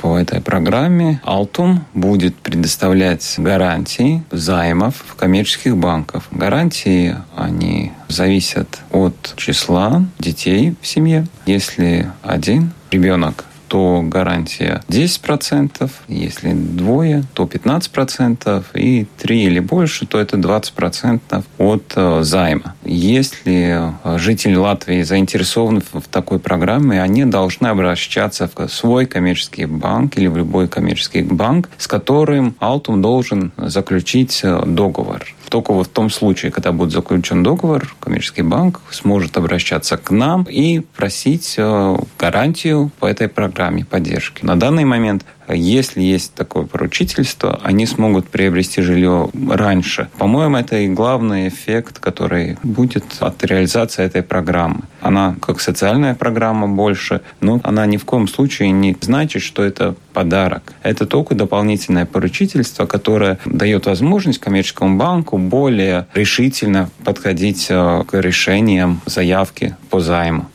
По этой программе Altum будет предоставлять гарантии займов в коммерческих банках. Гарантии, они зависят от числа детей в семье. Если один ребенок, то гарантия 10%, если двое, то 15%, и 3 или больше, то это 20% от займа. Если жители Латвии заинтересованы в такой программе, они должны обращаться в свой коммерческий банк или в любой коммерческий банк, с которым Altum должен заключить договор. Только в том случае, когда будет заключен договор, коммерческий банк сможет обращаться к нам и просить гарантию по этой программе поддержки. На данный момент, если есть такое поручительство, они смогут приобрести жилье раньше. По-моему, это и главный эффект, который будет от реализации этой программы. Она как социальная программа больше, но она ни в коем случае не значит, что это подарок. Это только дополнительное поручительство, которое дает возможность коммерческому банку более решительно подходить к решениям заявки по займу.